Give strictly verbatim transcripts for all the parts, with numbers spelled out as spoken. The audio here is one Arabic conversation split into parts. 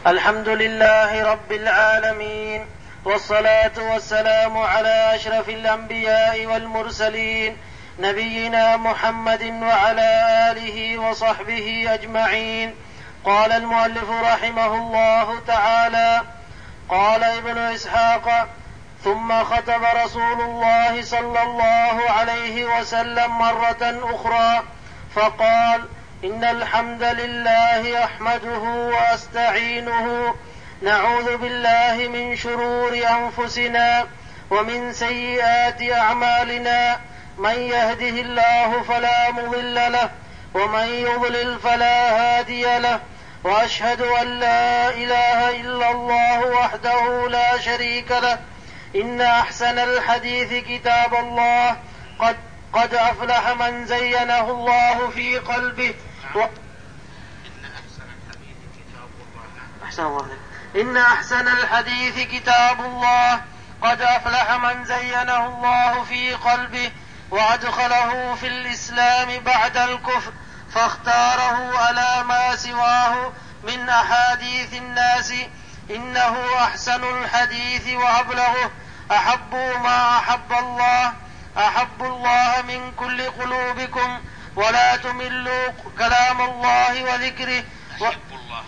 الحمد لله رب العالمين، والصلاة والسلام على أشرف الأنبياء والمرسلين نبينا محمد وعلى آله وصحبه أجمعين. قال المؤلف رحمه الله تعالى: قال ابن إسحاق: ثم خطب رسول الله صلى الله عليه وسلم مرة أخرى فقال: إن الحمد لله أحمده وأستعينه، نعوذ بالله من شرور أنفسنا ومن سيئات أعمالنا، من يهده الله فلا مضل له ومن يضلل فلا هادي له، وأشهد أن لا إله إلا الله وحده لا شريك له. إن أحسن الحديث كتاب الله، قد, قد أفلح من زينه الله في قلبه و... إن أحسن الحديث كتاب الله. أحسن الله. إن أحسن الحديث كتاب الله، قد أفلح من زينه الله في قلبه وأدخله في الإسلام بعد الكفر، فاختاره على ما سواه من أحاديث الناس. إنه أحسن الحديث وأبلغه، أحب ما أحب الله، أحب الله من كل قلوبكم، ولا تملوا كلام الله وذكره. أحب الله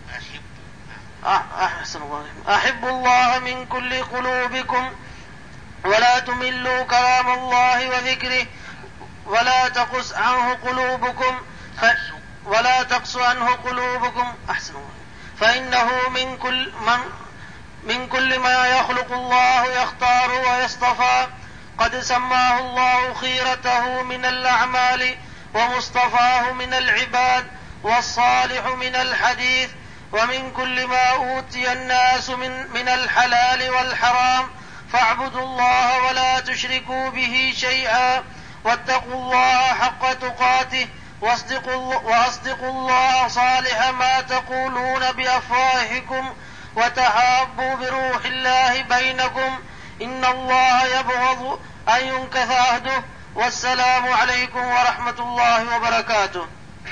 أحسن الله أحب الله من كل قلوبكم، ولا تملوا كلام الله وذكره، ولا تقص عنه قلوبكم ف... ولا تقص عنه قلوبكم أحسن الله، فإنه من كل من من كل ما يخلق الله يختار ويصطفى، قد سماه الله خيرته من الأعمال ومصطفاه من العباد والصالح من الحديث. ومن كل ما أوتي الناس من, من الحلال والحرام، فاعبدوا الله ولا تشركوا به شيئا، واتقوا الله حق تقاته، واصدقوا الله صالح ما تقولون بأفواهكم، وتحابوا بروح الله بينكم، إن الله يبغض أن ينكث عهده. والسلام عليكم ورحمة الله وبركاته.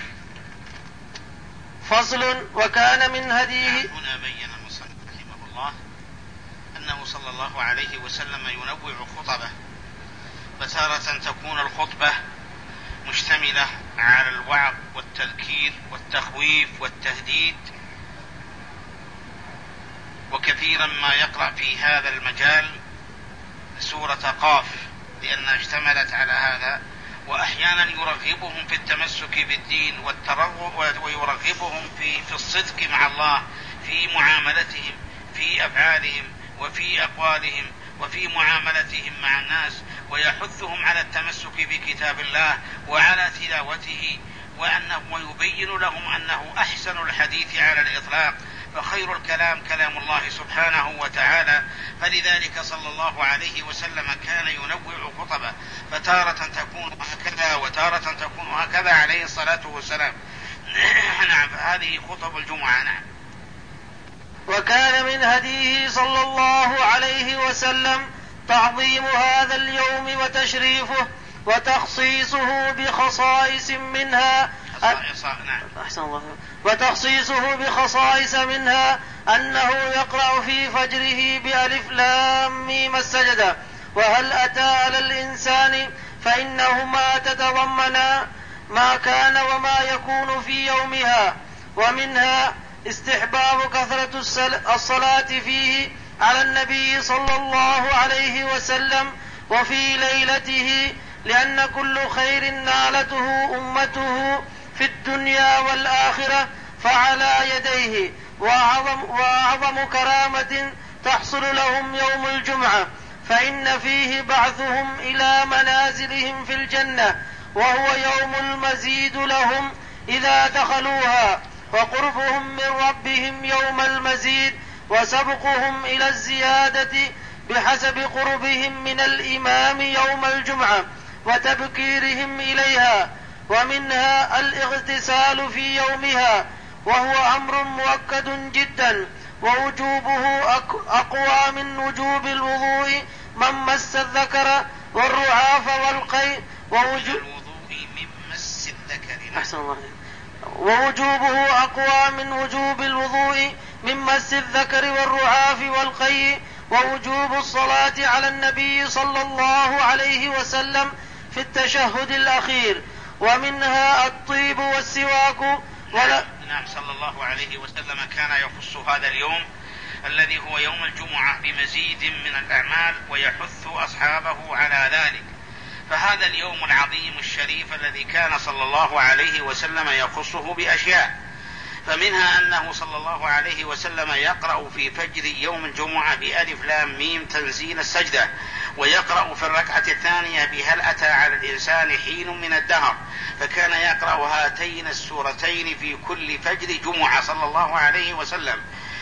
فصل. وكان من هديه. هنا بين المصنف رحمه الله أنه صلى الله عليه وسلم ينوع خطبه، فتارة تكون الخطبة مشتملة على الوعظ والتذكير والتخويف والتهديد، وكثيرا ما يقرأ في هذا المجال سورة قاف لأنها اشتملت على هذا، وأحيانا يرغبهم في التمسك بالدين والترغب، ويرغبهم في, في الصدق مع الله في معاملتهم، في أفعالهم وفي أقوالهم وفي معاملتهم مع الناس، ويحثهم على التمسك بكتاب الله وعلى تلاوته، وأنه ويبين لهم أنه أحسن الحديث على الإطلاق، فخير الكلام كلام الله سبحانه وتعالى. فلذلك صلى الله عليه وسلم كان ينوع خطبه، فتارة تكون هكذا وتارة تكون هكذا عليه الصلاة والسلام. نعم، فهذه خطب الجمعة. نعم. وكان من هديه صلى الله عليه وسلم تعظيم هذا اليوم وتشريفه وتخصيصه بخصائص منها أحسن الله وتخصيصه بخصائص منها أنه يقرأ في فجره بألف لام ميم السجدة وهل أتى على الإنسان، فإنهما تتضمنا ما كان وما يكون في يومها، ومنها استحباب كثرة الصلاة فيه على النبي صلى الله عليه وسلم وفي ليلته، لأن كل خير نالته أمته في الدنيا والآخرة فعلى يديه، وأعظم, وأعظم كرامة تحصل لهم يوم الجمعة، فإن فيه بعثهم إلى منازلهم في الجنة، وهو يوم المزيد لهم إذا دخلوها، وقربهم من ربهم يوم المزيد، وسبقهم إلى الزيادة بحسب قربهم من الإمام يوم الجمعة وتبكيرهم إليها. ومنها الاغتسال في يومها، وهو أمر مؤكد جدا، ووجوبه أقوى من وجوب الوضوء من مس الذكر والرعاف والقيء، ووجوبه أقوى من وجوب الوضوء من مس الذكر والرعاف والقيء، ووجوب الصلاة على النبي صلى الله عليه وسلم في التشهد الأخير، ومنها الطيب والسواك. ولا نعم صلى الله عليه وسلم كان يخص هذا اليوم الذي هو يوم الجمعة بمزيد من الأعمال ويحث أصحابه على ذلك. فهذا اليوم العظيم الشريف الذي كان صلى الله عليه وسلم يخصه بأشياء، فمنها أنه صلى الله عليه وسلم يقرأ في فجر يوم الجمعة بألف لام ميم تنزيل السجدة، ويقرأ في الركعة الثانية بهل أتى على الإنسان حين من الدهر، فكان يقرأ هاتين السورتين في كل فجر جمعة صلى الله عليه وسلم.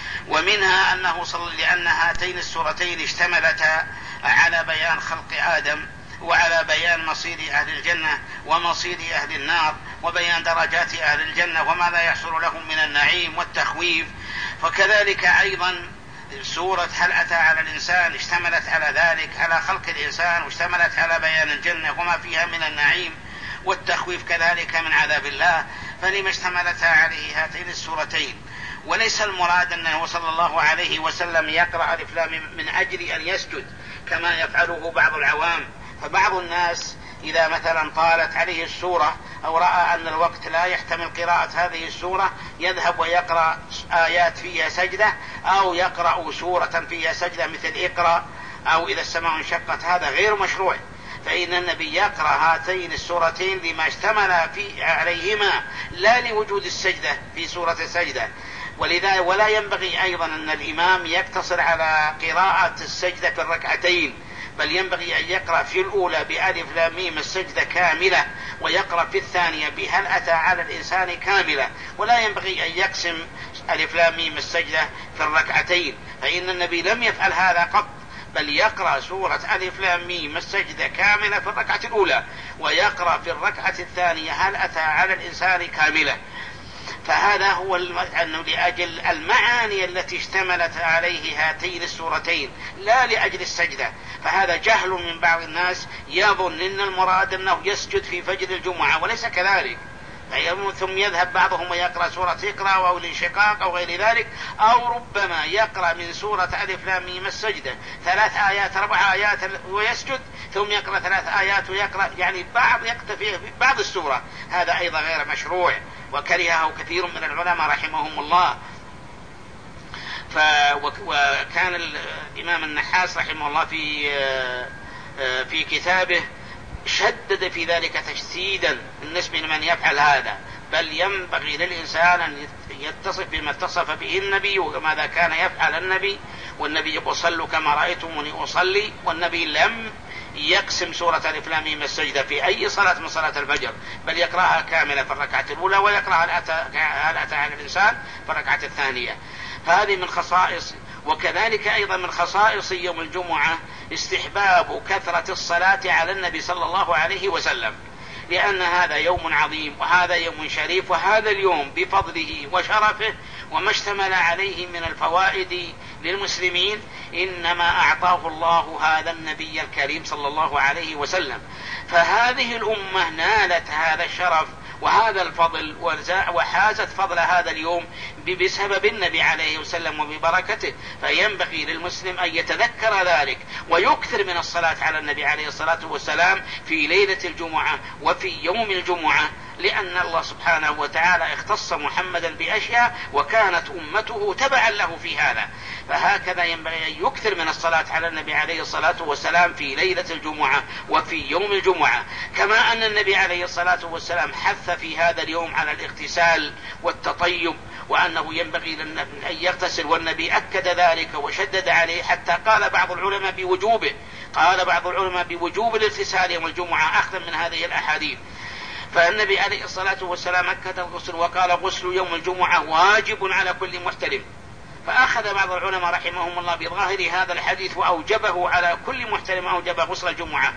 ومنها أنه صلى لأن هاتين السورتين اشتملتا على بيان خلق آدم، وعلى بيان مصير أهل الجنة ومصير أهل النار، وبيان درجات أهل الجنة وماذا يحصل لهم من النعيم والتخويف. فكذلك أيضا سورة هل أتى على الإنسان اشتملت على ذلك، على خلق الإنسان، واشتملت على بيان الجنة وما فيها من النعيم والتخويف كذلك من عذاب الله، فلما اشتملتا عليه هاتين السورتين. وليس المراد أنه صلى الله عليه وسلم يقرأ ألف لام من أجل أن يسجد كما يفعله بعض العوام. فبعض الناس إذا مثلا طالت عليه السورة أو رأى أن الوقت لا يحتمل قراءة هذه السورة يذهب ويقرأ آيات فيها سجدة، أو يقرأ سورة فيها سجدة مثل اقرأ أو إذا السماء انشقت. هذا غير مشروع، فإن النبي يقرأ هاتين السورتين لما اشتمل في عليهما، لا لوجود السجدة في سورة السجدة. ولذا ولا ينبغي أيضا أن الإمام يقتصر على قراءة السجدة في الركعتين، بل ينبغي أن يقرأ في الأولى بألف لام ميم السجدة كاملة، ويقرأ في الثانية بهل أتى على الإنسان كاملة، ولا ينبغي أن يقسم ألف لام ميم السجدة في الركعتين، فإن النبي لم يفعل هذا قط، بل يقرأ سورة ألف لام ميم السجدة كاملة في الركعة الأولى، ويقرأ في الركعة الثانية هل أتى على الإنسان كاملة. فهذا هو أنه لأجل المعاني التي اشتملت عليه هاتين السورتين، لا لأجل السجدة. فهذا جهل من بعض الناس، يظن أن المراد أنه يسجد في فجر الجمعة، وليس كذلك. ثم يذهب بعضهم ويقرأ سورة اقرأ أو الانشقاق أو غير ذلك، أو ربما يقرأ من سورة ألف لام ميم السجدة ثلاث آيات أربع آيات ويسجد، ثم يقرأ ثلاث آيات ويقرأ يعني بعض يكتفي بعض السورة. هذا أيضا غير مشروع، وكرهه كثير من العلماء رحمهم الله. ف... وكان الإمام النحاس رحمه الله في في كتابه شدد في ذلك تشديدا بالنسبة لمن يفعل هذا، بل ينبغي للإنسان أن يتصف بما اتصف به النبي وماذا كان يفعل النبي. والنبي يقول صلوا كما رأيتموني أصلي، والنبي لم يقسم سورة ألف لام ميم السجدة في أي صلاة من صلاة الفجر، بل يقرأها كاملة في الركعة الأولى، ويقرأ هل أتى على الإنسان في الركعة الثانية. فهذه من خصائص. وكذلك أيضا من خصائص يوم الجمعة استحباب كثرة الصلاة على النبي صلى الله عليه وسلم، لأن هذا يوم عظيم وهذا يوم شريف، وهذا اليوم بفضله وشرفه وما اشتمل عليه من الفوائد للمسلمين إنما أعطاه الله هذا النبي الكريم صلى الله عليه وسلم. فهذه الأمة نالت هذا الشرف وهذا الفضل وحازت فضل هذا اليوم بسبب النبي عليه وسلم وببركته. فينبغي للمسلم أن يتذكر ذلك ويكثر من الصلاة على النبي عليه الصلاة والسلام في ليلة الجمعة وفي يوم الجمعة، لأن الله سبحانه وتعالى اختص محمدا بأشياء وكانت أمته تبعا له في هذا. فهكذا ينبغي أن يكثر من الصلاة على النبي عليه الصلاة والسلام في ليلة الجمعة وفي يوم الجمعة، كما أن النبي عليه الصلاة والسلام حث في هذا اليوم على الاغتسال والتطيب، وأنه ينبغي أن يغتسل، والنبي أكد ذلك وشدد عليه حتى قال بعض العلماء بوجوبه قال بعض العلماء بوجوب الاغتسال يوم الجمعة أخذا من هذه الأحاديث. فالنبي عليه الصلاة والسلام أكد الغسل وقال غسل يوم الجمعة واجب على كل محتلم. فأخذ بعض العلماء رحمهم الله بظاهر هذا الحديث وأوجبه على كل محتلم، أوجب غسل الجمعة.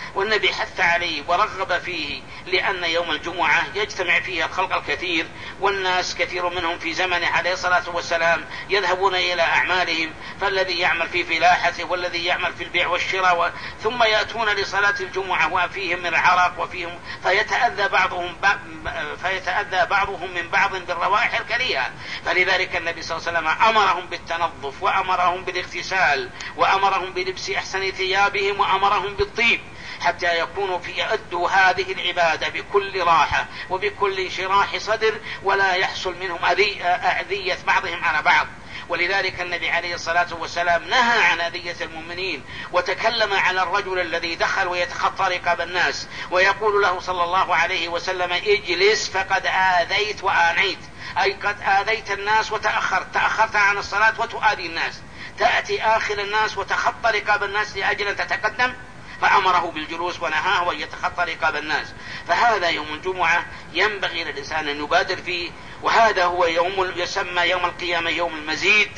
والنبي حث عليه ورغب فيه، لأن يوم الجمعة يجتمع فيه الخلق الكثير، والناس كثير منهم في زمنه عليه الصلاة والسلام يذهبون إلى أعمالهم، فالذي يعمل في فلاحته والذي يعمل في البيع والشراء و... ثم يأتون لصلاة الجمعة وفيهم من العرق وفيهم فيتأذى بعضهم ب... فيتأذى بعضهم من بعض بالروائح الكريهة. فلذلك النبي صلى الله عليه وسلم أمرهم بالتنظف، وأمرهم بالاغتسال، وأمرهم بلبس أحسن ثيابهم، وأمرهم بالطيب، حتى يكونوا في يؤدوا هذه العبادة بكل راحة وبكل شراح صدر، ولا يحصل منهم أذية بعضهم على بعض. ولذلك النبي عليه الصلاة والسلام نهى عن أذية المؤمنين، وتكلم على الرجل الذي دخل ويتخطى رقاب الناس ويقول له صلى الله عليه وسلم: اجلس فقد آذيت وآنيت، أي قد آذيت الناس وتأخرت، تأخرت عن الصلاة وتؤذي الناس، تأتي آخر الناس وتخطى رقاب الناس لأجل أن تتقدم، فأمره بالجلوس ونهاه وأن يتخطى رقاب الناس. فهذا يوم الجمعة ينبغي للإنسان أن يبادر فيه، وهذا هو يوم يسمى يوم القيامة يوم المزيد،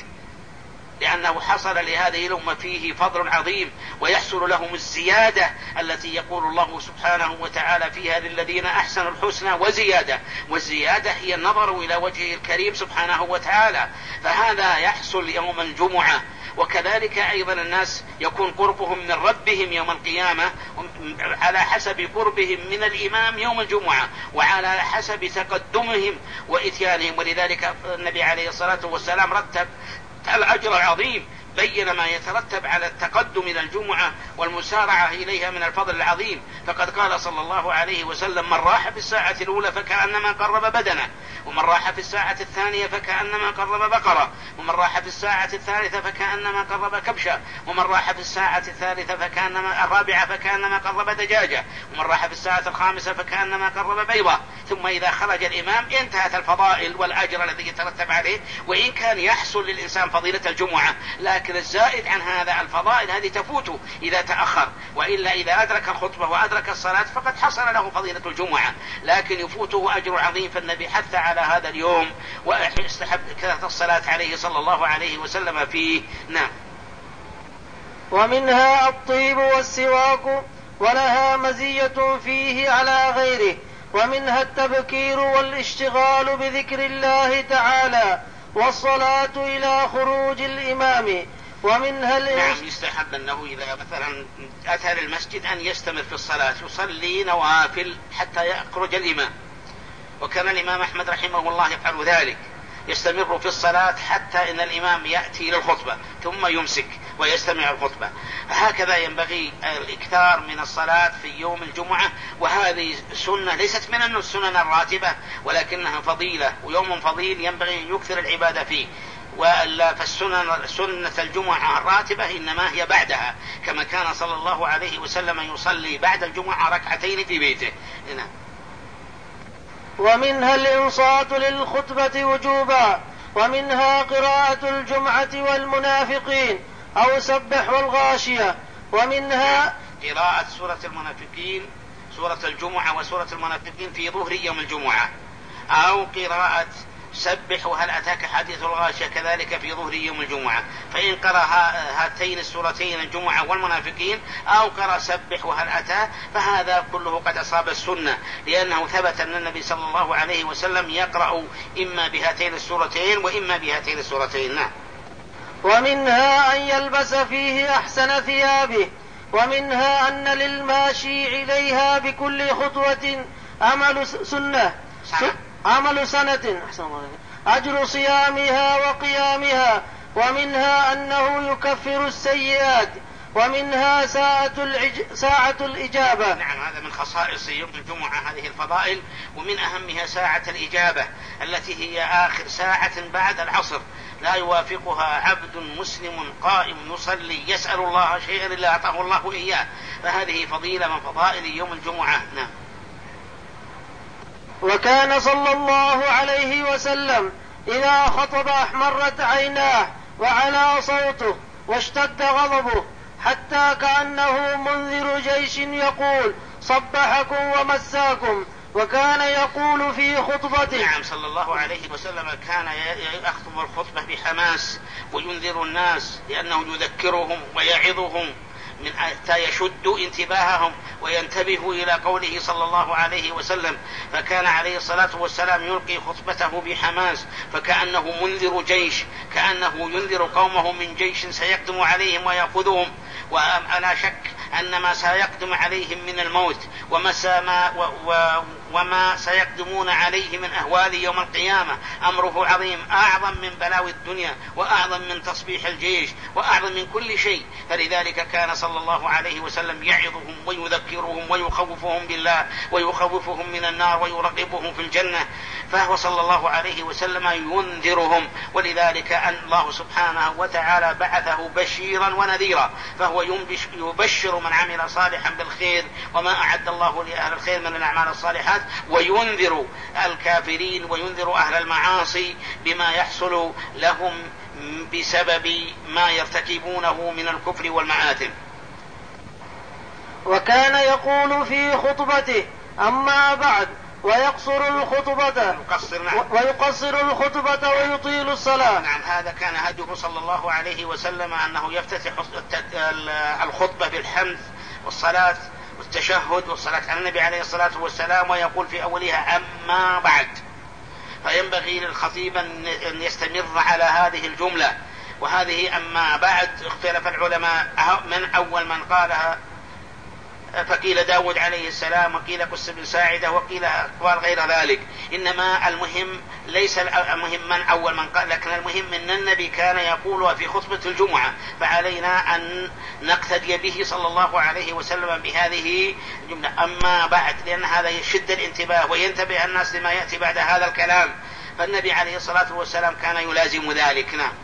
لأنه حصل لهذه الأمة فيه فضل عظيم، ويحصل لهم الزيادة التي يقول الله سبحانه وتعالى فيها: للذين أحسنوا الحسنى وزيادة، والزيادة هي النظر إلى وجهه الكريم سبحانه وتعالى. فهذا يحصل يوم الجمعة. وكذلك أيضا الناس يكون قربهم من ربهم يوم القيامة على حسب قربهم من الإمام يوم الجمعة، وعلى حسب تقدمهم وإتيانهم. ولذلك النبي عليه الصلاة والسلام رتب الأجر العظيم، بين ما يترتب على التقدم إلى الجمعة والمسارعة إليها من الفضل العظيم. فقد قال صلى الله عليه وسلم: من راح في الساعة الأولى فكأنما قرب بدنه، ومن راح في الساعة الثانية فكأنما قرب بقرة، ومن راح في الساعة الثالثة فكأنما قرب كبشة، ومن راح في الساعة الثالثة فكأنما الرابعة فكأنما قرب دجاجة، ومن راح في الساعة الخامسة فكأنما قرب بيضة. ثم إذا خرج الإمام انتهت الفضائل والأجر الذي يترتب عليه. وإن كان يحصل للإنسان فضيلة الجمعة، لكن الزائد عن هذا الفضائل هذه تفوته إذا تأخر، وإلا إذا أدرك الخطبة وأدرك الصلاة فقد حصل له فضيلة الجمعة، لكن يفوته أجر عظيم. فالنبي حث على هذا اليوم ويستحب كثرة الصلاة عليه صلى الله عليه وسلم فيه. نعم. ومنها الطيب والسواك، ولها مزية فيه على غيره. ومنها التبكير والاشتغال بذكر الله تعالى، والصلاة إلى خروج الإمام. ومنها نعم، يستحب أنه إذا مثلا أتى للمسجد أن يستمر في الصلاة، يصلي نوافل حتى يخرج الإمام. وكان الإمام أحمد رحمه الله يفعل ذلك، يستمر في الصلاة حتى إن الإمام يأتي للخطبة ثم يمسك ويستمع الخطبة. هكذا ينبغي الإكثار من الصلاة في يوم الجمعة، وهذه سنة ليست من السنن الراتبة، ولكنها فضيلة ويوم فضيل ينبغي أن يكثر العبادة فيه. وإلا فالسنة سنة الجمعة الراتبة إنما هي بعدها، كما كان صلى الله عليه وسلم يصلي بعد الجمعة ركعتين في بيته. هنا. ومنها الإنصات للخطبة وجوبا. ومنها قراءة الجمعة والمنافقين أو سبح والغاشية. ومنها قراءة سورة المنافقين، سورة الجمعة وسورة المنافقين في ظهر يوم الجمعة، أو قراءة سبح وهل أتاك حديث الغاشية كذلك في ظهر يوم الجمعة. فإن قرأ هاتين السورتين الجمعة والمنافقين أو قرأ سبح وهل أتى فهذا كله قد أصاب السنة، لأنه ثبت أن النبي صلى الله عليه وسلم يقرأ إما بهاتين السورتين وإما بهاتين السورتين. نعم. ومنها أن يلبس فيه أحسن ثيابه. ومنها أن للماشي إليها بكل خطوة عمل سنة سنة. عمل سنة أجر صيامها وقيامها. ومنها أنه يكفر السيئات. ومنها ساعة, العج... ساعة الإجابة. نعم، هذا من خصائص يوم الجمعة هذه الفضائل، ومن أهمها ساعة الإجابة التي هي آخر ساعة بعد العصر، لا يوافقها عبد مسلم قائم يصلي يسأل الله شيئا إلا أعطاه الله إياه. فهذه فضيلة من فضائل يوم الجمعة. نعم. وكان صلى الله عليه وسلم إذا خطب أحمرت عيناه وعلى صوته واشتد غضبه، حتى كأنه منذر جيش يقول صبحكم ومساكم. وكان يقول في خطبته. نعم، صلى الله عليه وسلم كان يخطب الخطبة بحماس وينذر الناس، لأنه يذكرهم ويعظهم من حتى يشدوا انتباههم وينتبهوا إلى قوله صلى الله عليه وسلم. فكان عليه الصلاة والسلام يلقي خطبته بحماس فكأنه منذر جيش، كأنه ينذر قومه من جيش سيقدم عليهم ويأخذهم، ولا شك أن ما سيقدم عليهم من الموت وما, وما سيقدمون عليه من أهوال يوم القيامة أمره عظيم، أعظم من بلاوي الدنيا وأعظم من تصبيح الجيش وأعظم من كل شيء. فلذلك كان صلى الله عليه وسلم يعظهم ويذكرهم ويخوفهم بالله ويخوفهم من النار ويرغبهم في الجنة، فهو صلى الله عليه وسلم ينذرهم. ولذلك أن الله سبحانه وتعالى بعثه بشيرا ونذيرا، فهو يبشر من عمل صالحا بالخير وما أعد الله لأهل الخير من الأعمال الصالحات، وينذر الكافرين وينذر أهل المعاصي بما يحصل لهم بسبب ما يرتكبونه من الكفر والمآثم. وكان يقول في خطبته: أما بعد، ويقصر الخطبة ويقصر الخطبة ويطيل الصلاة. نعم، هذا كان هديه صلى الله عليه وسلم، أنه يفتتح الخطبة بالحمد والصلاة والتشهد والصلاة على النبي عليه الصلاة والسلام، ويقول في أولها: أما بعد. فينبغي للخطيب أن يستمر على هذه الجملة. وهذه أما بعد اختلف العلماء من أول من قالها، فقيل داود عليه السلام، وقيل قس بن ساعدة، وقيل أقوال غير ذلك. إنما المهم ليس المهم من أول من قال، لكن المهم أن النبي كان يقولها في خطبة الجمعة، فعلينا أن نقتدي به صلى الله عليه وسلم بهذه الجملة: أما بعد، لأن هذا يشد الانتباه وينتبه الناس لما يأتي بعد هذا الكلام، فالنبي عليه الصلاة والسلام كان يلازم ذلك. نعم.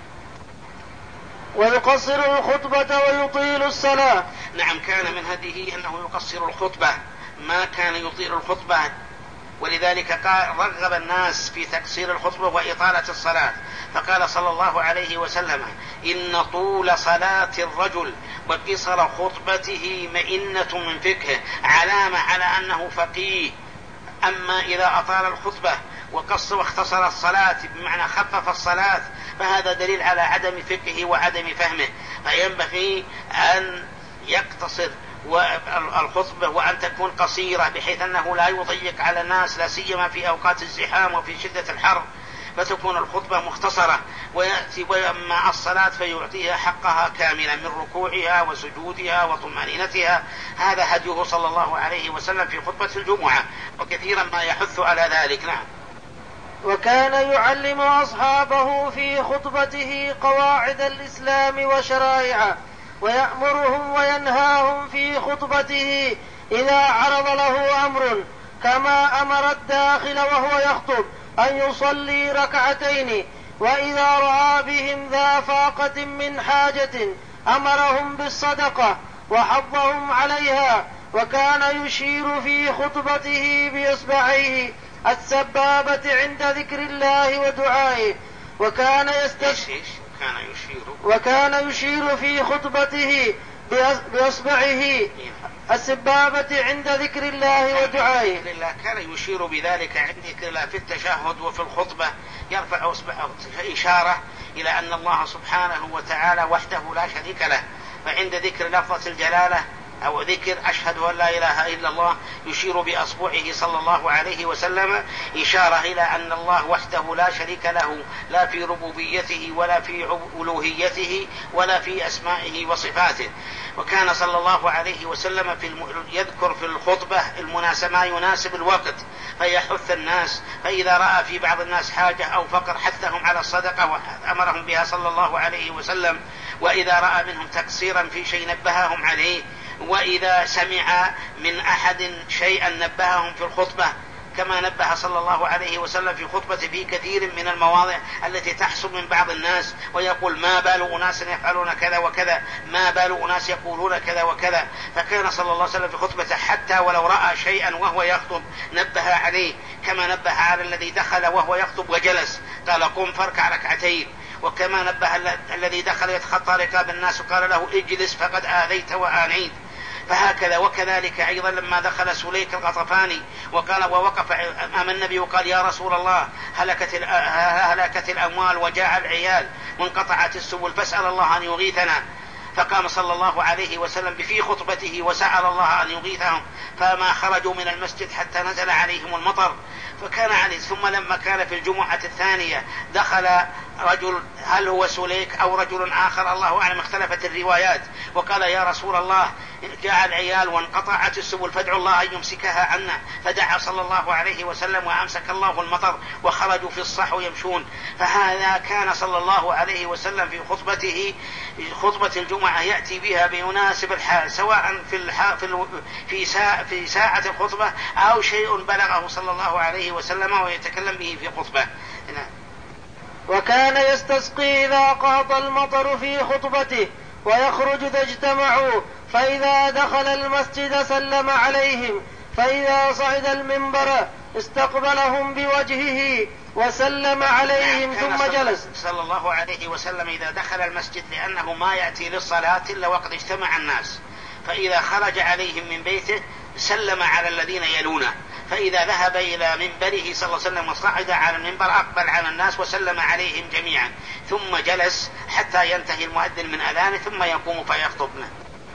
ويقصر الخطبة ويطيل الصلاة. نعم، كان من هديه أنه يقصر الخطبة، ما كان يطيل الخطبة. ولذلك قال رغب الناس في تقصير الخطبة وإطالة الصلاة، فقال صلى الله عليه وسلم: إن طول صلاة الرجل وقصر خطبته مئنة من فقهه، علامة على أنه فقيه. أما إذا أطال الخطبة وقص واختصر الصلاة بمعنى خفف الصلاة، فهذا دليل على عدم فقهه وعدم فهمه. فينبغي أن يقتصر الخطبة وأن تكون قصيرة، بحيث أنه لا يضيق على الناس، لا سيما في أوقات الزحام وفي شدة الحر، فتكون الخطبة مختصرة. ويأتي وأما الصلاة فيعطيها حقها كاملا من ركوعها وسجودها وطمأنينتها. هذا هديه صلى الله عليه وسلم في خطبة الجمعة، وكثيرا ما يحث على ذلك. نعم. وكان يعلم أصحابه في خطبته قواعد الإسلام وشرائعه، ويأمرهم وينهاهم في خطبته إذا عرض له أمر، كما أمر الداخل وهو يخطب أن يصلي ركعتين، وإذا رأى بهم ذا فاقة من حاجة أمرهم بالصدقة وحضهم عليها. وكان يشير في خطبته بإصبعيه السبابة عند ذكر الله ودعائه، وكان يستشير كان يشير وكان يشير في خطبته بإصبعه السبابة عند ذكر الله ودعائه. كان يشير بذلك عند ذكر الله في التشهد وفي الخطبة، يرفع إصبعه إشارة إلى أن الله سبحانه وتعالى وحده لا شريك له. فعند ذكر لفظة الجلالة أو ذكر أشهد أن لا إله إلا الله يشير بأصبعه صلى الله عليه وسلم إشارة إلى أن الله وحده لا شريك له، لا في ربوبيته ولا في ألوهيته ولا في أسمائه وصفاته. وكان صلى الله عليه وسلم في الم... يذكر في الخطبة المناسب ما يناسب الوقت، فيحث الناس، فإذا رأى في بعض الناس حاجة أو فقر حثهم على الصدقة وأمرهم بها صلى الله عليه وسلم، وإذا رأى منهم تقصيرا في شيء نبههم عليه، وإذا سمع من أحد شيئا نبههم في الخطبة، كما نبه صلى الله عليه وسلم في خطبة في كثير من المواضع التي تحصل من بعض الناس، ويقول: ما بال أناس يفعلون كذا وكذا، ما بال أناس يقولون كذا وكذا. فكان صلى الله عليه وسلم في خطبته حتى ولو رأى شيئا وهو يخطب نبه عليه، كما نبه على الذي دخل وهو يخطب وجلس قال: قم فاركع ركعتين. وكما نبه الذي دخل يتخطى ركاب الناس وقال له: اجلس فقد آذيت وآنيت. فهكذا. وكذلك أيضا لما دخل سليك الغطفاني وقال ووقف أمام النبي وقال: يا رسول الله، هلكت, هلكت الأموال وجاع العيال وانقطعت السبل، فاسأل الله أن يغيثنا. فقام صلى الله عليه وسلم في خطبته وسأل الله أن يغيثهم، فما خرجوا من المسجد حتى نزل عليهم المطر. فكان عليه. ثم لما كان في الجمعة الثانية دخل رجل، هل هو سليك أو رجل آخر الله أعلم، اختلفت الروايات، وقال يا رسول الله جاء العيال وانقطعت السبل فادعوا الله أن يمسكها عنا، فدعا صلى الله عليه وسلم وأمسك الله المطر وخرجوا في الصحو يمشون. فهذا كان صلى الله عليه وسلم في خطبته خطبة الجمعة يأتي بها بيناسب الحال، سواء في الح... في, ال... في, سا... في ساعة الخطبة أو شيء بلغه صلى الله عليه وسلم ويتكلم به في خطبة. هنا. وكان يستسقي إذا قهط المطر في خطبته ويخرج إذا اجتمعوا، فإذا دخل المسجد سلم عليهم، فإذا صعد المنبر استقبلهم بوجهه وسلم عليهم ثم جلس. صلى الله عليه وسلم إذا دخل المسجد، لأنه ما يأتي للصلاة إلا وقد اجتمع الناس، فإذا خرج عليهم من بيته سلم على الذين يلونه، فإذا ذهب إلى منبره صلى الله عليه وسلم وصعد على المنبر أقبل على الناس وسلم عليهم جميعا، ثم جلس حتى ينتهي المؤذن من أذانه ثم يقوم فيخطبنا.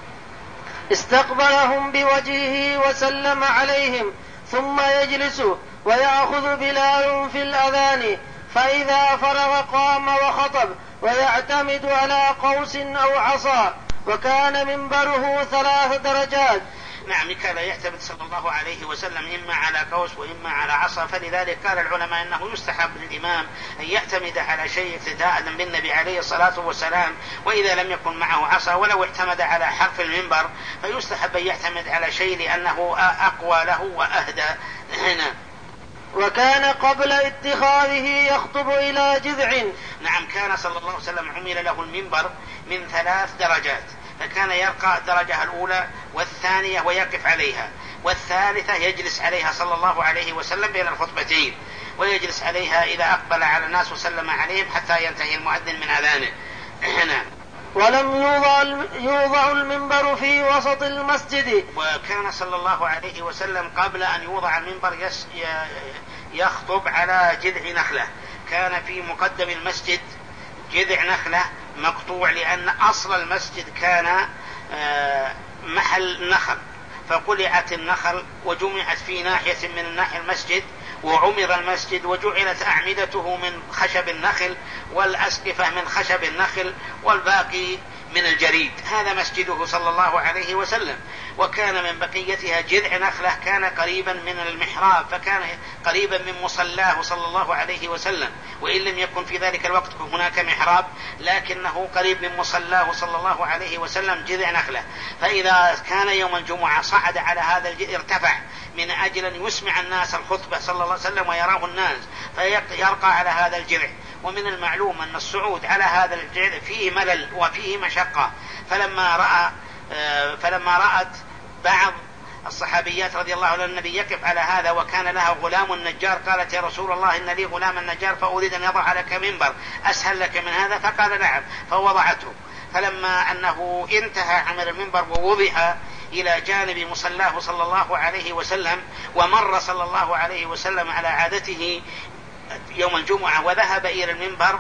استقبلهم بوجهه وسلم عليهم ثم يجلس ويأخذ بلال في الأذان، فإذا فرغ قام وخطب ويعتمد على قوس أو عصا، وكان منبره ثلاث درجات. نعم، كان يعتمد صلى الله عليه وسلم إما على قوس وإما على عصا، فلذلك قال العلماء أنه يستحب للإمام أن يعتمد على شيء اقتداء بالنبي عليه الصلاة والسلام، وإذا لم يكن معه عصا ولو اعتمد على حرف المنبر فيستحب أن يعتمد على شيء لأنه أقوى له وأهدى. هنا. وكان قبل اتخاذه يخطب إلى جذع. نعم، كان صلى الله عليه وسلم عمل له المنبر من ثلاث درجات، فكان يرقى الدرجة الأولى والثانية ويقف عليها، والثالثة يجلس عليها صلى الله عليه وسلم بين الخطبتين، ويجلس عليها إذا أقبل على الناس وسلم عليهم حتى ينتهي المؤذن من أذانه. هنا. ولم يوضع يوضع المنبر في وسط المسجد. وكان صلى الله عليه وسلم قبل أن يوضع المنبر يخطب على جذع نخلة، كان في مقدم المسجد جذع نخلة مقطوع، لأن أصل المسجد كان محل نخل، فقلعت النخل وجمعت في ناحية من ناحية المسجد، وعمر المسجد وجعلت أعمدته من خشب النخل والأسقفة من خشب النخل والباقي من الجريد. هذا مسجده صلى الله عليه وسلم. وكان من بقيتها جذع نخلة كان قريبا من المحراب، فكان قريبا من مصلاه صلى الله عليه وسلم، وإن لم يكن في ذلك الوقت هناك محراب لكنه قريب من مصلاه صلى الله عليه وسلم جذع نخلة. فإذا كان يوم الجمعة صعد على هذا الجذع، ارتفع من أجل أن يسمع الناس الخطبة صلى الله عليه وسلم ويراه الناس، فيرقى على هذا الجذع. ومن المعلوم أن الصعود على هذا الجذع فيه ملل وفيه مشقة، فلما رأى فلما رأت بعض الصحابيات رضي الله عنها النبي يقف على هذا وكان لها غلام النجار، قالت يا رسول الله إن لي غلام النجار فأريد أن يضع لك منبر، أسهل لك من هذا؟ فقال نعم، فوضعته. فلما أنه انتهى عمل المنبر ووضع إلى جانب مصلاه صلى الله عليه وسلم، ومر صلى الله عليه وسلم على عادته يوم الجمعة وذهب إلى المنبر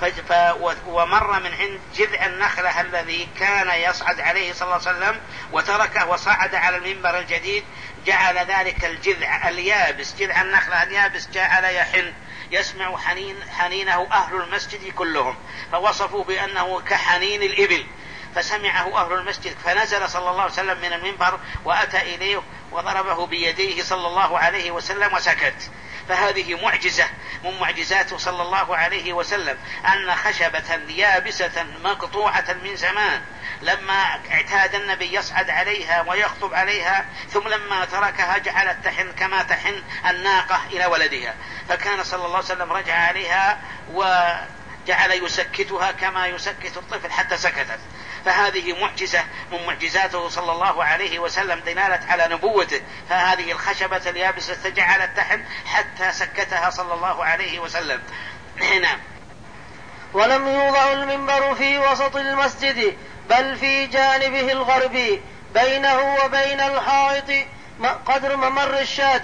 ومر من عند جذع النخلة الذي كان يصعد عليه صلى الله عليه وسلم وتركه وصعد على المنبر الجديد، جعل ذلك الجذع اليابس، جذع النخلة اليابس، جعل يحن، يسمع حنين حنينه أهل المسجد كلهم، فوصفوا بأنه كحنين الإبل، فسمعه أهل المسجد، فنزل صلى الله عليه وسلم من المنبر وأتى إليه وضربه بيديه صلى الله عليه وسلم وسكت. فهذه معجزة من معجزاته صلى الله عليه وسلم، أن خشبة يابسة مقطوعة من زمان لما اعتاد النبي يصعد عليها ويخطب عليها، ثم لما تركها جعلت تحن كما تحن الناقة إلى ولدها، فكان صلى الله عليه وسلم رجع عليها وجعل يسكتها كما يسكت الطفل حتى سكتت. فهذه معجزة من معجزاته صلى الله عليه وسلم دلالة على نبوته، فهذه الخشبة اليابسة جعلت تحن حتى سكتها صلى الله عليه وسلم. هنا. ولم يوضع المنبر في وسط المسجد بل في جانبه الغربي بينه وبين الحائط قدر ممر الشاة،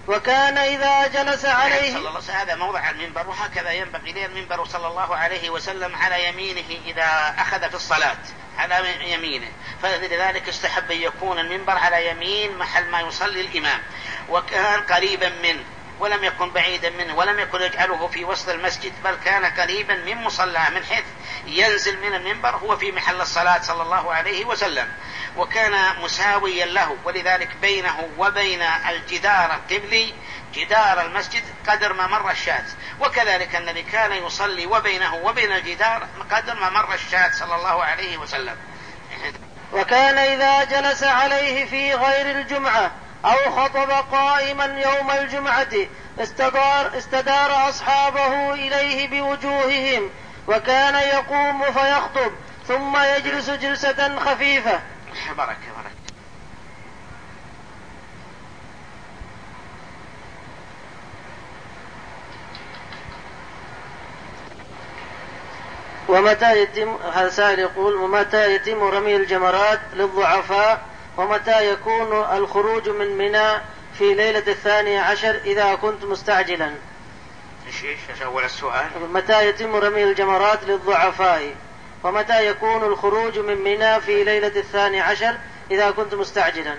وكان إذا جلس عليه صلى الله عليه وسلم هذا موضع المنبر، وهكذا ينبغي له المنبر صلى الله عليه وسلم على يمينه إذا أخذ في الصلاة على يمينه، فلذلك استحب أن يكون المنبر على يمين محل ما يصلي الإمام، وكان قريبا منه ولم يكن بعيدا منه، ولم يكن يجعله في وسط المسجد، بل كان قريبا من مصلاه من حيث ينزل من المنبر هو في محل الصلاة صلى الله عليه وسلم، وكان مساويا له، ولذلك بينه وبين الجدار القبلي جدار المسجد قدر ما مر الشاة، وكذلك النبي كان يصلي وبينه وبين الجدار قدر ما مر الشاة صلى الله عليه وسلم. وكان إذا جلس عليه في غير الجمعة أو خطب قائما يوم الجمعة استدار, استدار أصحابه إليه بوجوههم، وكان يقوم فيخطب ثم يجلس جلسة خفيفة. بركة بركة. ومتى يتم، هذا سائل يقول ومتى يتم رمي الجمرات للضعفاء، ومتى يكون الخروج من منى في ليلة الثانية عشر إذا كنت مستعجلا؟ ايش ايش اول السؤال؟ متى يتم رمي الجمرات للضعفاء، ومتى يكون الخروج من منى في ليلة الثانية عشر إذا كنت مستعجلا؟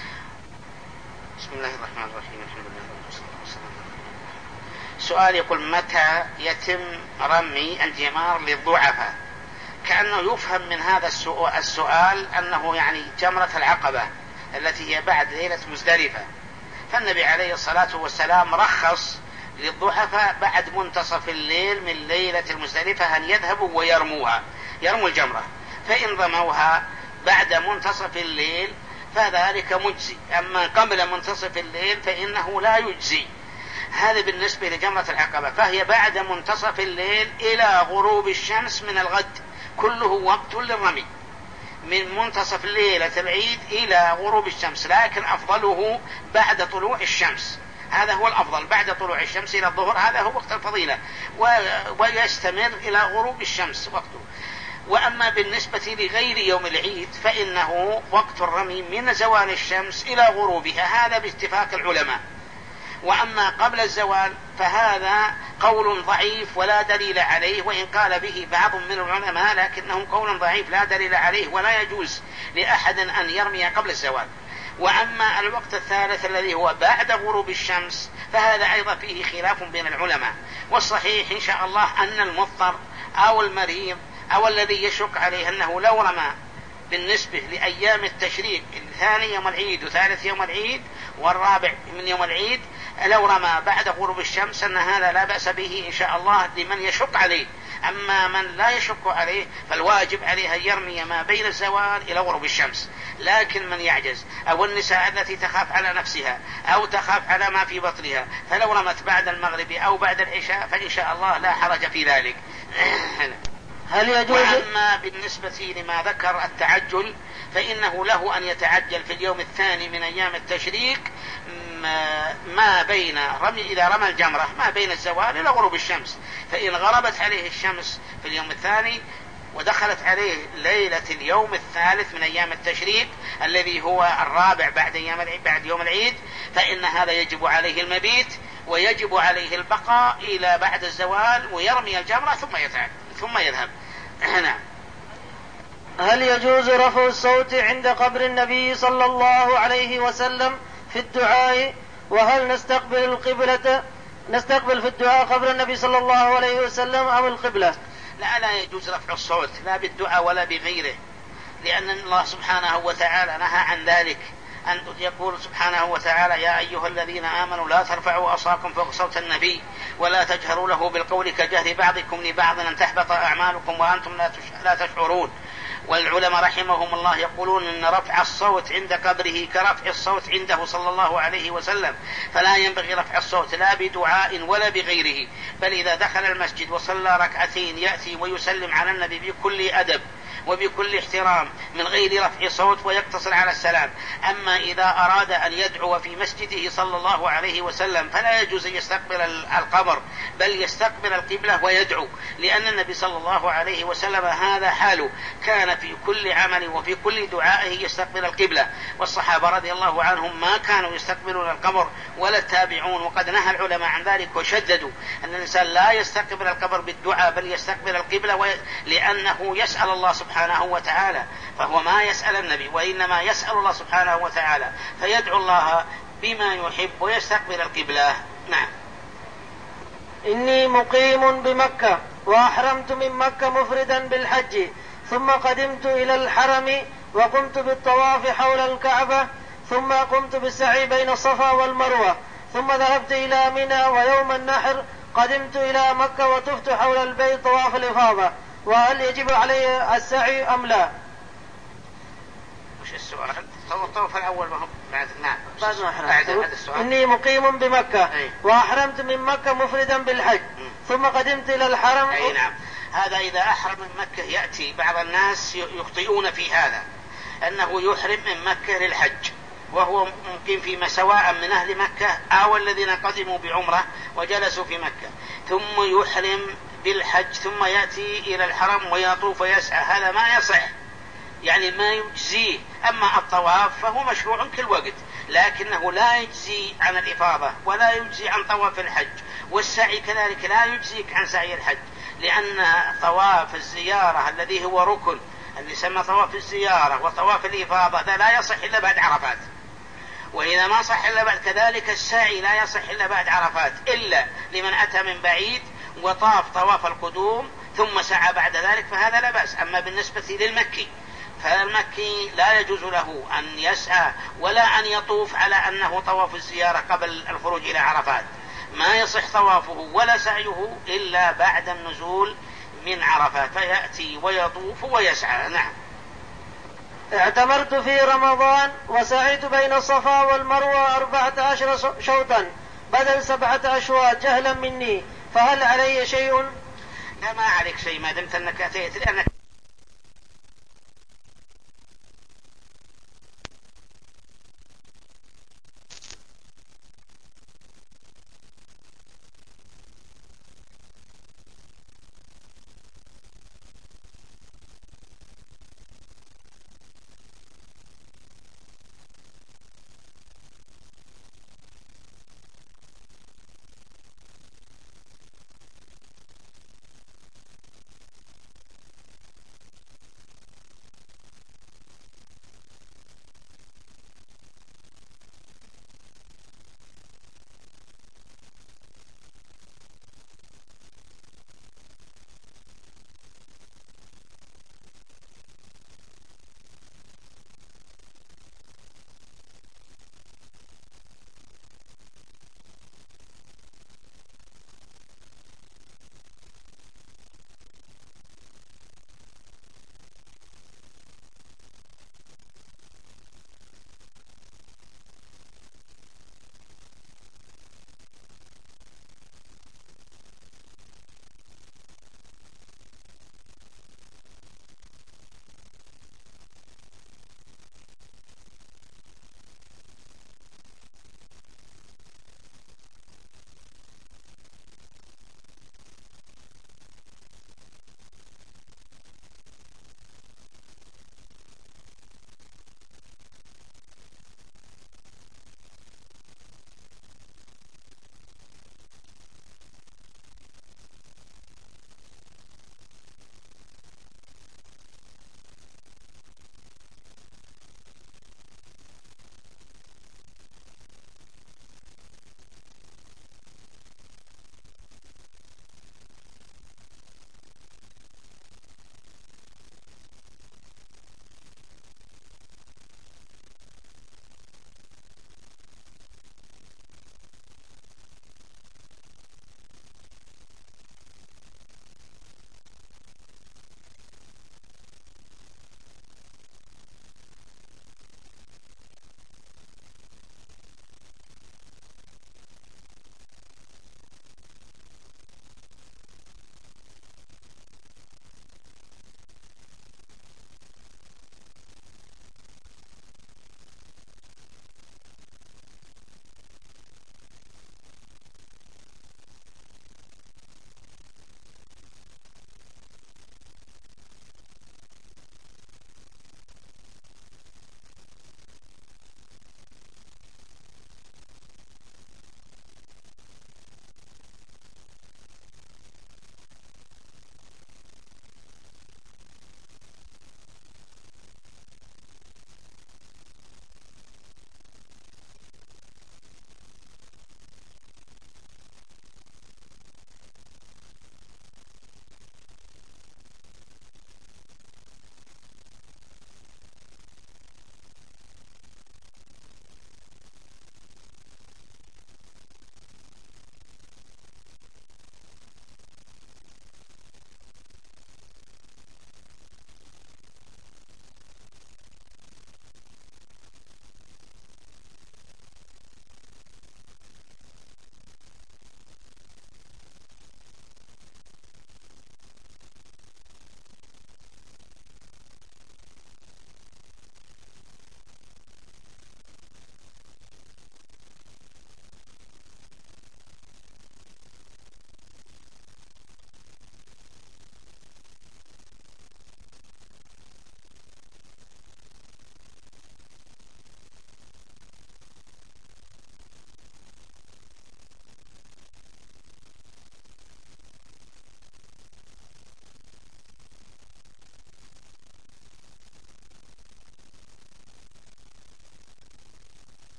بسم الله الرحمن الرحيم، الحمد لله والصلاة والسلام. سؤال يقول متى يتم رمي الجمار للضعفاء، كأنه يفهم من هذا السؤال أنه يعني جمرة العقبة التي هي بعد ليلة مزدلفة، فالنبي عليه الصلاة والسلام رخص للضعفاء بعد منتصف الليل من ليلة المزدلفة أن يذهبوا ويرموها، يرموا الجمرة، فإن رموها بعد منتصف الليل فذلك مجزي، أما قبل منتصف الليل فإنه لا يجزي. هذا بالنسبة لجمرة العقبة، فهي بعد منتصف الليل إلى غروب الشمس من الغد، كله وقت للرمي من منتصف ليلة العيد إلى غروب الشمس، لكن أفضله بعد طلوع الشمس، هذا هو الأفضل، بعد طلوع الشمس إلى الظهر هذا هو وقت الفضيلة، ويستمر إلى غروب الشمس وقته. وأما بالنسبة لغير يوم العيد فإنه وقت الرمي من زوال الشمس إلى غروبها، هذا باتفاق العلماء. وأما قبل الزوال فهذا قول ضعيف ولا دليل عليه، وإن قال به بعض من العلماء لكنه قول ضعيف لا دليل عليه، ولا يجوز لأحد أن يرمي قبل الزوال. وأما الوقت الثالث الذي هو بعد غروب الشمس فهذا أيضا فيه خلاف بين العلماء، والصحيح إن شاء الله أن المضطر أو المريض أو الذي يشك عليه أنه لو رمى بالنسبة لأيام التشريق الثاني يوم العيد وثالث يوم العيد والرابع من يوم العيد لو رمى بعد غروب الشمس أن هذا لا بأس به إن شاء الله لمن يشك عليه. أما من لا يشك عليه فالواجب عليه أن يرمي ما بين الزوال إلى غروب الشمس، لكن من يعجز أو النساء التي تخاف على نفسها أو تخاف على ما في بطنها فلو رمت بعد المغرب أو بعد العشاء فإن شاء الله لا حرج في ذلك. هل يجوز؟ وأما بالنسبة لما ذكر التعجل فإنه له أن يتعجل في اليوم الثاني من أيام التشريق ما بين رمي إذا رمى الجمرة ما بين الزوال إلى غروب الشمس، فإن غربت عليه الشمس في اليوم الثاني ودخلت عليه ليلة اليوم الثالث من أيام التشريق الذي هو الرابع بعد أيام العيد بعد يوم العيد فإن هذا يجب عليه المبيت ويجب عليه البقاء إلى بعد الزوال ويرمي الجمرة ثم يذهب ثم يذهب. نعم. هل يجوز رفع الصوت عند قبر النبي صلى الله عليه وسلم في الدعاء؟ وهل نستقبل القبلة نستقبل في الدعاء قبر النبي صلى الله عليه وسلم أم القبلة؟ لا لا يجوز رفع الصوت لا بالدعاء ولا بغيره، لأن الله سبحانه وتعالى نهى عن ذلك، أن يقول سبحانه وتعالى يا أيها الذين آمنوا لا ترفعوا أصواتكم فوق صوت النبي ولا تجهروا له بالقول كجهر بعضكم لبعض أن تحبط أعمالكم وأنتم لا تشعرون. والعلماء رحمهم الله يقولون أن رفع الصوت عند قبره كرفع الصوت عنده صلى الله عليه وسلم، فلا ينبغي رفع الصوت لا بدعاء ولا بغيره، بل إذا دخل المسجد وصلى ركعتين يأتي ويسلم على النبي بكل أدب وبكل احترام من غير رفع صوت ويقتصر على السلام. أما إذا أراد أن يدعو في مسجده صلى الله عليه وسلم فلا يجوز أن يستقبل القبر، بل يستقبل القبلة ويدعو، لأن النبي صلى الله عليه وسلم هذا حاله، كان في كل عمل وفي كل دعائه يستقبل القبلة. والصحابة رضي الله عنهم ما كانوا يستقبلون القبر ولا التابعون، وقد نهى العلماء عن ذلك وشددوا أن الإنسان لا يستقبل القبر بالدعاء بل يستقبل القبلة، و... لأنه يسأل الله سبحانه وتعالى، فهو ما يسأل النبي وإنما يسأل الله سبحانه وتعالى، فيدعو الله بما يحب ويستقبل القبلة. نعم. إني مقيم بمكة وأحرمت من مكة مفردا بالحج، ثم قدمت إلى الحرم وقمت بالطواف حول الكعبة، ثم قمت بالسعي بين الصفا والمروة، ثم ذهبت إلى منى، ويوم النحر قدمت إلى مكة وطفت حول البيت طواف الإفاضة، وهل يجب علي السعي أم لا؟ وش السؤال؟ الطواف الأول ما هو بعد نعم بعد ما أحرمت. إني مقيم بمكة أي. وأحرمت من مكة مفردا بالحج م. ثم قدمت إلى الحرم. أي نعم. هذا إذا أحرم من مكة يأتي بعض الناس يخطئون في هذا، أنه يحرم من مكة للحج وهو ممكن فيما سواء من أهل مكة أو الذين قدموا بعمرة وجلسوا في مكة، ثم يحرم بالحج ثم يأتي إلى الحرم ويطوف ويسعى، هذا ما يصح، يعني ما يجزيه. أما الطواف فهو مشروع كل وقت، لكنه لا يجزي عن الإفاضة ولا يجزي عن طواف الحج، والسعي كذلك لا يجزيك عن سعي الحج، لأن طواف الزيارة الذي هو ركن اللي يسمى طواف الزيارة وطواف الإفاضة ده لا يصح إلا بعد عرفات، وإذا ما صح إلا بعد كذلك السعي لا يصح إلا بعد عرفات، إلا لمن أتى من بعيد وطاف طواف القدوم ثم سعى بعد ذلك فهذا لا بأس. أما بالنسبة للمكي فالمكي لا يجوز له أن يسعى ولا أن يطوف على أنه طواف الزيارة قبل الخروج إلى عرفات، ما يصح طوافه ولا سعيه إلا بعد النزول من عرفات، فيأتي ويطوف ويسعى. نعم. اعتمرت في رمضان وسعيت بين الصفا والمروة أربعة عشر شوطا بدل سبعة أشواط جهلا مني، فهل علي شيء؟ لا، ما عليك شيء ما دمت أنك أتيت، لأنك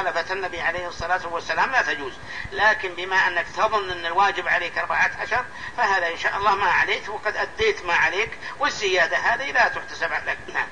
مخالفة النبي عليه الصلاة والسلام لا تجوز. لكن بما أنك تظن أن الواجب عليك أربعة عشر فهذا إن شاء الله ما عليك، وقد أديت ما عليك، والزيادة هذه لا تحتسب لك. نعم.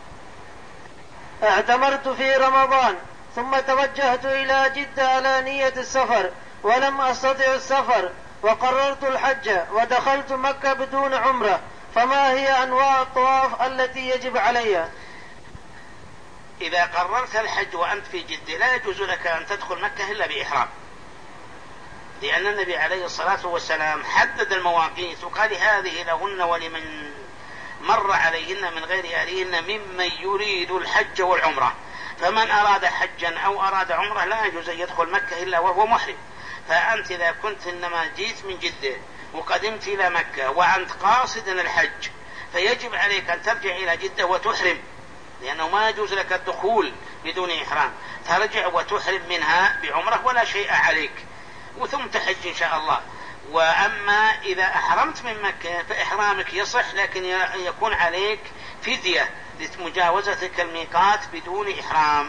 اعتمرت في رمضان ثم توجهت إلى جدة على نية السفر ولم أستطع السفر وقررت الحج ودخلت مكة بدون عمرة، فما هي أنواع الطواف التي يجب علي؟ إذا قررت الحج وأنت في جدة لا يجوز لك أن تدخل مكة إلا بإحرام، لأن النبي عليه الصلاة والسلام حدد المواقيت وقال هذه لهن ولمن مر عليهن من غير أهلهن ممن يريد الحج والعمرة، فمن أراد حجا أو أراد عمرة لا يجوز أن يدخل مكة إلا وهو محرم. فأنت إذا كنت إنما جيت من جدة وقدمت إلى مكة وأنت قاصد الحج فيجب عليك أن ترجع إلى جدة وتحرم، لأنه ما يجوز لك الدخول بدون إحرام، ترجع وتحرم منها بعمرة ولا شيء عليك وثم تحج إن شاء الله. وأما إذا أحرمت من مكة فإحرامك يصح، لكن يكون عليك فدية لمجاوزتك الميقات بدون إحرام.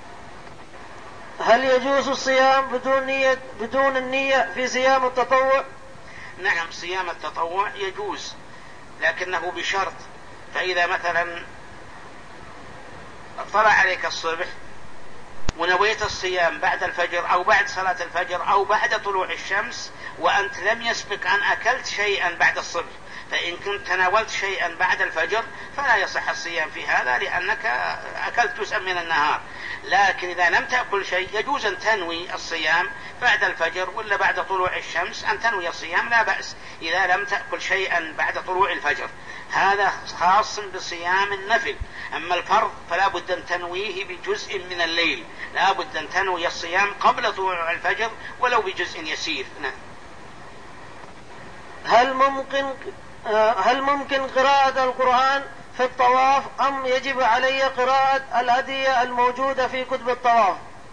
هل يجوز الصيام بدون نية بدون النية في صيام التطوع؟ نعم، صيام التطوع يجوز لكنه بشرط. فإذا مثلا طلع عليك الصبح ونويت الصيام بعد الفجر أو بعد صلاة الفجر أو بعد طلوع الشمس وأنت لم يسبق أن أكلت شيئا بعد الصبح، فإن كنت تناولت شيئا بعد الفجر فلا يصح الصيام في هذا لأنك أكلت جزءا من النهار. لكن إذا لم تأكل شيء يجوز أن تنوي الصيام بعد الفجر ولا بعد طلوع الشمس، أن تنوي الصيام لا بأس إذا لم تأكل شيئا بعد طلوع الفجر، هذا خاص بصيام النفل. أما الفرض فلا بد أن تنويه بجزء من الليل، لا بد أن تنوي الصيام قبل طلوع الفجر ولو بجزء يسير. نعم. هل ممكن هل ممكن قراءة القرآن في الطواف أم يجب علي قراءة الأدعية الموجودة في كتب الطواف؟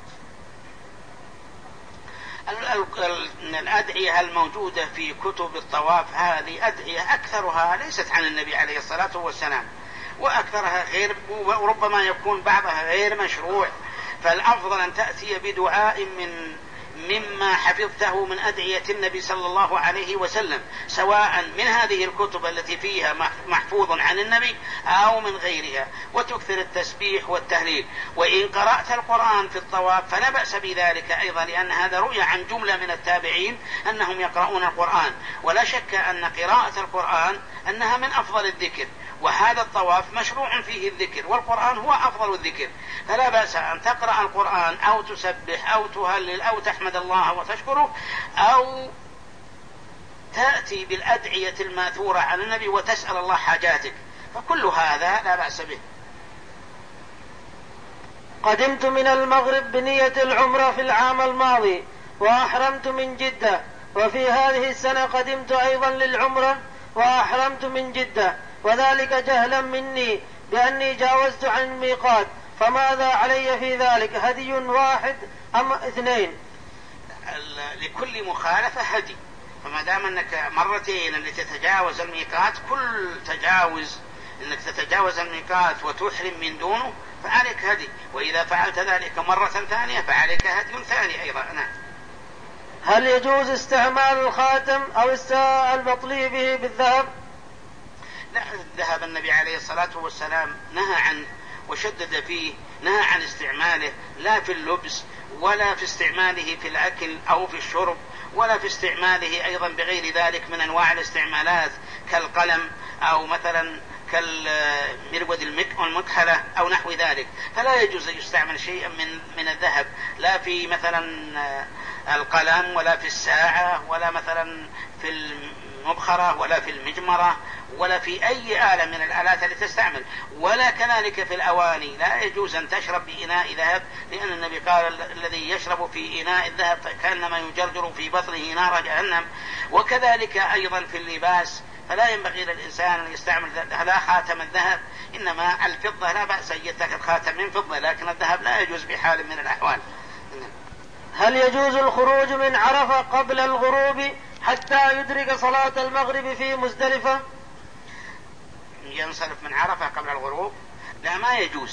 الأدعية الموجودة في كتب الطواف هذه أدعية أكثرها ليست عن النبي عليه الصلاة والسلام، وأكثرها غير، وربما يكون بعضها غير مشروع، فالأفضل أن تأتي بدعاء من مما حفظته من أدعية النبي صلى الله عليه وسلم، سواء من هذه الكتب التي فيها محفوظ عن النبي أو من غيرها، وتكثر التسبيح والتهليل. وإن قرأت القرآن في الطواف فلا بأس بذلك أيضا، لأن هذا رؤيا عن جملة من التابعين أنهم يقرؤون القرآن، ولا شك أن قراءة القرآن أنها من أفضل الذكر، وهذا الطواف مشروع فيه الذكر، والقرآن هو أفضل الذكر، فلا بأس أن تقرأ القرآن أو تسبح أو تهلل أو تحمد الله وتشكره، أو تأتي بالأدعية الماثورة عن النبي وتسأل الله حاجاتك، فكل هذا لا بأس به. قدمت من المغرب بنية العمرة في العام الماضي وأحرمت من جدة، وفي هذه السنة قدمت أيضا للعمرة وأحرمت من جدة، وذلك جهلا مني بأني جاوزت عن الميقات، فماذا علي في ذلك؟ هدي واحد أم اثنين؟ لكل مخالفة هدي، فما دام أنك مرتين اللي تتجاوز الميقات، كل تجاوز أنك تتجاوز الميقات وتحرم من دونه فعليك هدي، وإذا فعلت ذلك مرة ثانية فعليك هدي ثاني أيضا. نعم. هل يجوز استعمال الخاتم أو المطلي به بالذهب؟ لا، الذهب النبي عليه الصلاة والسلام نهى عن وشدد فيه، نهى عن استعماله لا في اللبس ولا في استعماله في الأكل أو في الشرب، ولا في استعماله أيضا بغير ذلك من أنواع الاستعمالات كالقلم أو مثلا كالمرود المكحلة أو نحو ذلك، فلا يجوز أن يستعمل شيئا من من الذهب، لا في مثلا القلم ولا في الساعة ولا مثلا في المبخرة ولا في المجمرة ولا في أي آلة من الآلات التي تستعمل، ولا كذلك في الأواني، لا يجوز أن تشرب بإناء ذهب، لأن النبي قال الذي يشرب في إناء الذهب فكأنما يجرجر في بطنه نار جهنم. وكذلك أيضا في اللباس، فلا ينبغي للإنسان أن يستعمل لا خاتم الذهب، إنما الفضة لا بأس أن يتخذ خاتم من فضة، لكن الذهب لا يجوز بحال من الأحوال. هل يجوز الخروج من عرفة قبل الغروب حتى يدرك صلاة المغرب في مزدلفة؟ ينصرف من عرفة قبل الغروب؟ لا، ما يجوز.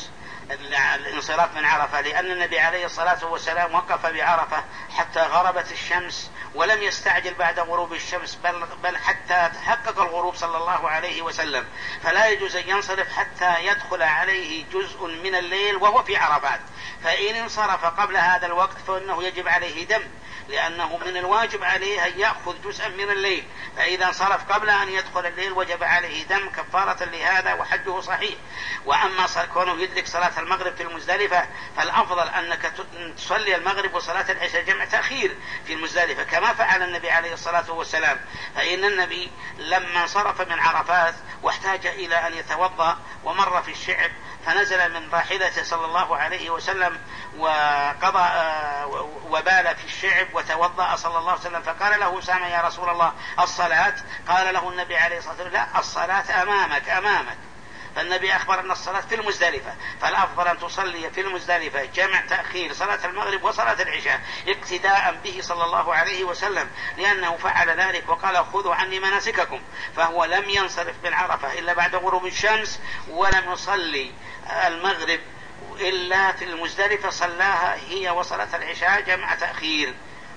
الانصراف من عرفة، لأن النبي عليه الصلاة والسلام وقف بعرفة حتى غربت الشمس ولم يستعجل بعد غروب الشمس، بل, بل حتى تحقق الغروب صلى الله عليه وسلم، فلا يجوز أن ينصرف حتى يدخل عليه جزء من الليل وهو في عرفات، فإن انصرف قبل هذا الوقت فإنه يجب عليه دم، لأنه من الواجب عليه أن يأخذ جزءا من الليل، فإذا انصرف قبل أن يدخل الليل وجب عليه دم كفارة لهذا وحجه صحيح. وأما كونه يدرك صلاة المغرب في المزدلفة فالأفضل أنك تصلي المغرب وصلاة العشاء جمع تأخير في المزدلفة كما فعل النبي عليه الصلاة والسلام، فإن النبي لما انصرف من عرفات واحتاج إلى أن يتوضأ ومر في الشعب فنزل من راحلته صلى الله عليه وسلم وقضى وبال في الشعب وتوضأ صلى الله عليه وسلم، فقال له أسامة يا رسول الله الصلاة؟ قال له النبي عليه الصلاة والسلام لا، الصلاة أمامك أمامك. فالنبي أخبر أن الصلاة في المزدلفة، فالأفضل أن تصلي في المزدلفة جمع تأخير صلاة المغرب وصلاة العشاء اقتداء به صلى الله عليه وسلم، لأنه فعل ذلك وقال خذوا عني مناسككم، فهو لم ينصرف من عرفة إلا بعد غروب الشمس ولم يصلي المغرب إلا في المزدلفة، صلاها هي وصلاة العشاء جمع تأخير.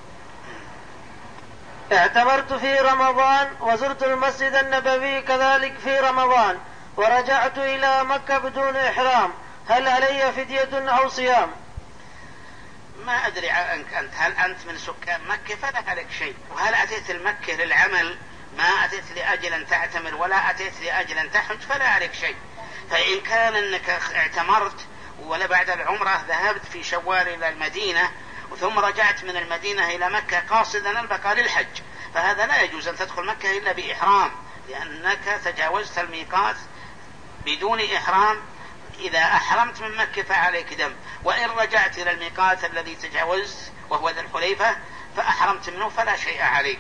اعتمرت في رمضان وزرت المسجد النبوي كذلك في رمضان ورجعت إلى مكة بدون إحرام، هل علي فدية أو صيام؟ ما أدري عنك أنت، هل أنت من سكان مكة فلا عليك شيء، وهل أتيت المكة للعمل ما أتيت لأجل أن تعتمر ولا أتيت لأجل أن تحج فلا عليك شيء. فإن كان أنك اعتمرت ولا بعد العمرة ذهبت في شوال إلى المدينة ثم رجعت من المدينة إلى مكة قاصدا البقاء للحج، فهذا لا يجوز أن تدخل مكة إلا بإحرام، لأنك تجاوزت الميقات بدون إحرام. إذا أحرمت من مكة فعليك دم، وإن رجعت إلى الميقات الذي تجاوزت وهو ذي الحليفة فأحرمت منه فلا شيء عليك.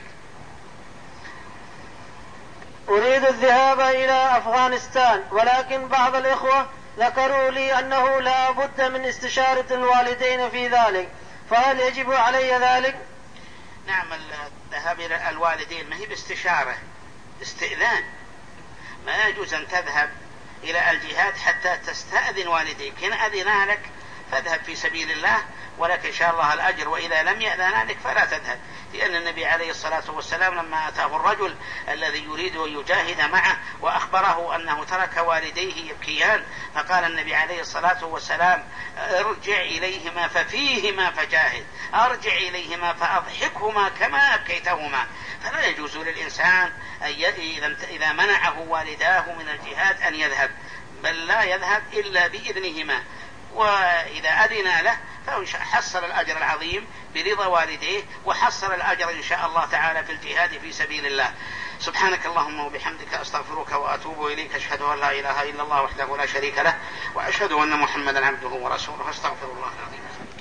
أريد الذهاب إلى أفغانستان، ولكن بعض الإخوة ذكروا لي أنه لا بد من استشارة الوالدين في ذلك، فهل يجب علي ذلك؟ نعم، الذهاب إلى الوالدين ما هي باستشارة، استئذان، ما يجوز أن تذهب إلى الجهاد حتى تستأذن والديك، إن أذنا لك فاذهب في سبيل الله ولك إن شاء الله الأجر، وإذا لم يأذنا لك فلا تذهب، لأن النبي عليه الصلاة والسلام لما أتاه الرجل الذي يريد أن يجاهد معه وأخبره أنه ترك والديه يبكيان، فقال النبي عليه الصلاة والسلام ارجع إليهما ففيهما فجاهد، ارجع إليهما فأضحكهما كما أبكيتهما. فلا يجوز للإنسان إذا منعه والداه من الجهاد أن يذهب، بل لا يذهب إلا بإذنهما، وإذا أذن له فحصل الأجر العظيم برضا والديه وحصل الأجر إن شاء الله تعالى في الجهاد في سبيل الله. سبحانك اللهم وبحمدك أستغفرك وأتوب إليك، أشهد أن لا إله إلا الله وحده لا شريك له، وأشهد أن محمدا عبده ورسوله، أستغفر الله العظيم.